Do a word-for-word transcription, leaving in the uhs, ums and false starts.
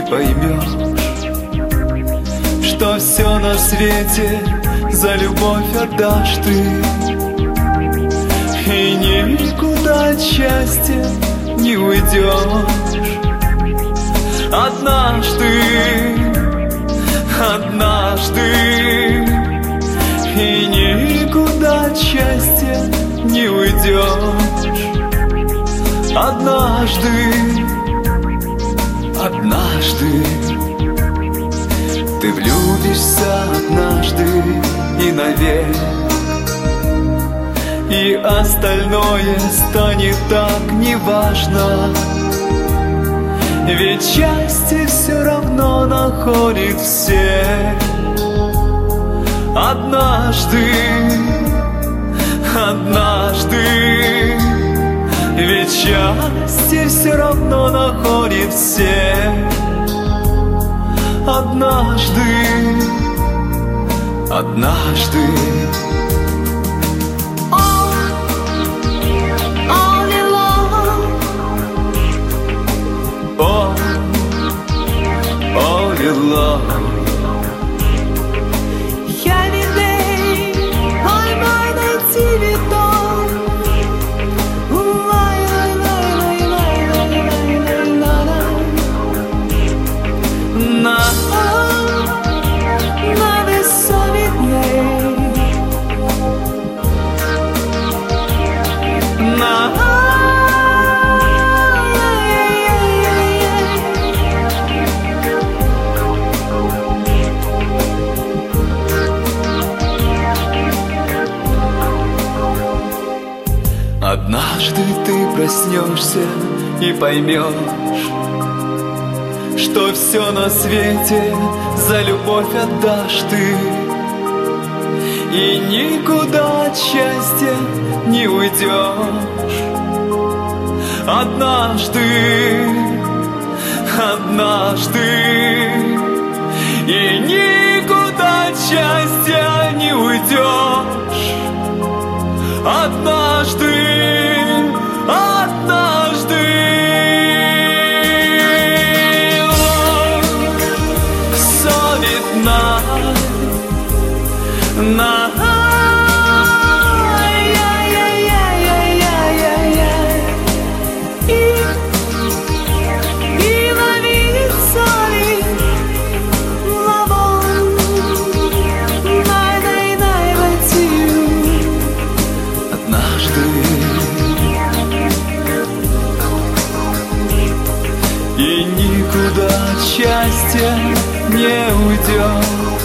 поймешь, что все на свете за любовь отдашь ты, и никуда от счастья не уйдешь. Однажды, однажды, и никуда от счастья не уйдешь. Однажды, однажды ты влюбишься однажды и навек, и остальное станет так неважно, ведь счастье все равно находит всех. Однажды, однажды, ведь счастье все равно находит всех. Однажды, однажды. All, all your love. Я людей поймай найти виток. На, на высовидной, на. Однажды ты проснешься и поймешь, что все на свете за любовь отдашь ты, и никуда от счастья не уйдешь. Однажды, однажды, и никуда от счастья не уйдешь. Однажды, однажды. На, на, и, и ловить соли лавон. Най, най, най, but you. Однажды и никуда от счастья не уйдет.